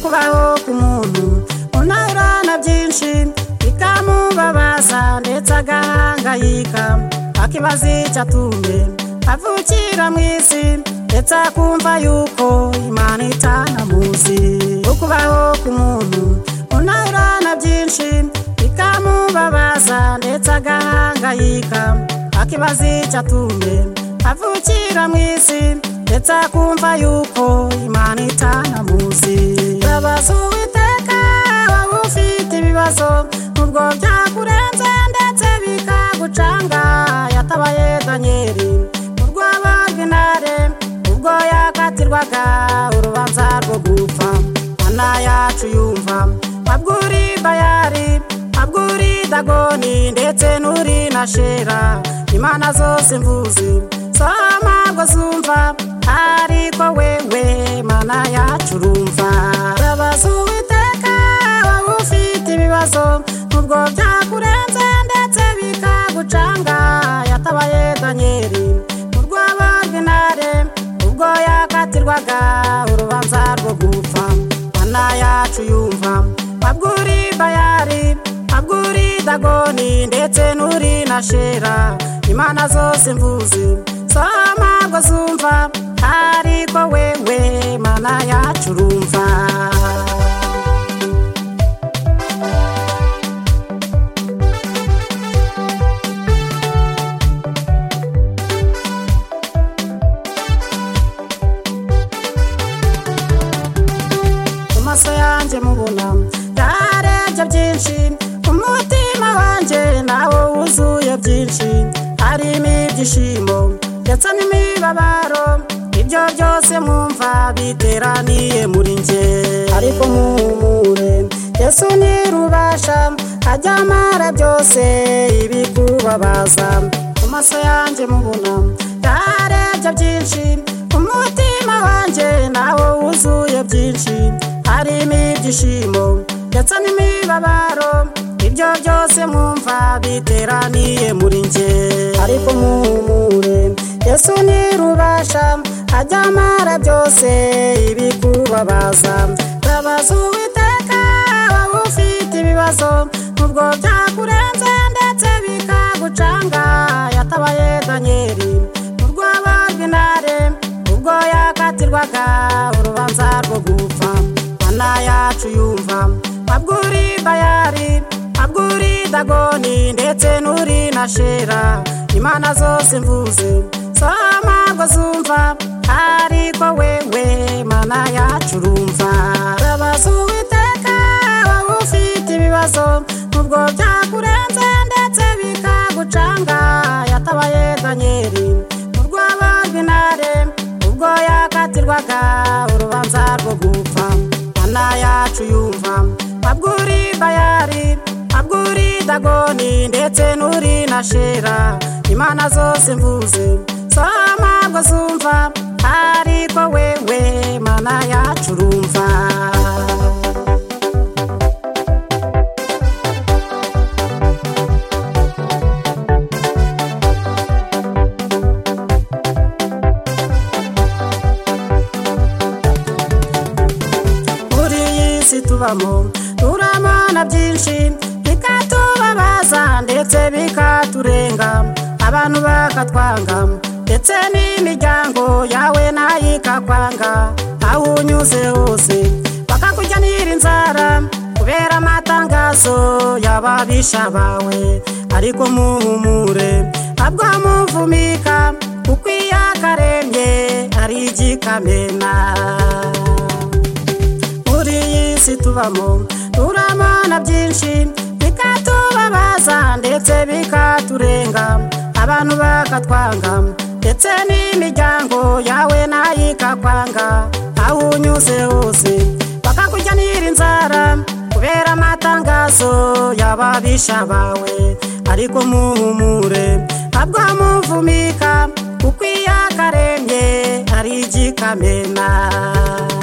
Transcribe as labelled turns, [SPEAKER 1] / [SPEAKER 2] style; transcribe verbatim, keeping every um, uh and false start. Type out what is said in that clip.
[SPEAKER 1] ukubaho k'umuntu unahura na byinshi bikamubabaza ndetse agahangayika akibaza icyatumye avukira mu isi ndetse akumva yuko Imana itanamuzi. Ukubaho k'umuntu unahura na byinshi bikamubabaza ndetse agahangayika akibaza icyatumye avukira mu isi ndetse akumva yuko Imana itanamuzi. Babaza Uwiteka waba ufite ibibazo nubwo byakurenze ndetse bikagucanga. Yatabaye Danyeli mu rwobo rw'intare ubwo yakatirwaga urubanza rwo gupfa. Mana yacu yumva abwuri Bayali abwuri Dagoni ndetse n'uri na Shera. Imana zose mvuze ntabwo zumva ariko wewe Mana yacu urumva. Babaza Uwiteka waba ufite ibibazo nubwo byakurenze ndetse bikagucanga. Yatabaye Danyeli mu rwobo rw'intare ubwo yakatirwaga urubanza rwo gupfa. Mana yacu yumva abwuri Bayali abwuri Dagoni ndetse n'uri na Shera. Imana zose mvuze ntabwo zumva ariko wewe Mana yacu urumva. Mu maso yanjye mubona yarebye byinshi, umutima wanjye nawo wuzuye byinshi. Harimo ibyishimo ndetse n'imibabaro, ibyo byose mwumva biteraniye muri njye. Ariko muhumure, Yesu nirubasha ajya amara byose ibikubabaza. Mu maso yanjye mubona yarebye byinshi, umutima wanjye nawo wuzuye byinshi. Harimo ibyishimo ndetse n'imibabaro, ibyo byose mwumva biteraniye muri njye. Ariko muhumure, Yesu nirubasha ajya amara byose ibikubabaza. Babaza Uwiteka waba ufite ibibazo nubwo byakurenze ndetse bikagucanga. Yatabaye Danyeli mu rwobo rw'intare ubwo yakatirwaga urubanza rwo gupfa. Mana yacu yumva abwuri Bayali abwuri Dagoni ndetse n'uri na Shera. Imana zose mvuze ntabwo zumva ariko wewe Mana yacu urumva. Babaza Uwiteka waba ufite ibibazo nubwo byakurenze ndetse bikagucanga. Yatabaye Danyeli mu rwobo rw'intare ubwo yakatirwaga urubanza rwo gupfa. Mana yacu yumva abwuri Bayali abwuri Dagoni ndetse n'uri na Shera. Imana zose mvuze ntabwo zumva ariko wewe Mana yacu urumva. Muri iyi si tubamo turamana byinshi bikatubabaza ndetse bikaturenga. Abantu bakatwanga ndetse n'imiryango yawe nayo ikakwanga. Aho unyuze hose bakakujyanira inzara kubera amatangazo y'ababisha bawe. Ariko muhumure ntabwo muvumika kuko iyakaremye ari igikamena. Muri iyi si tubamo turamana byinshi bikatubabaza ndetse bikaturenga. Abantu bakatwanga ndetse n'imiryango yawe nayo ikakwanga. Aho unyuze hose bakakujyanira inzara kubera amatangazo y'ababisha bawe. Ariko muhumure ntabwo muvumika kuko iyakaremye ari igikamena.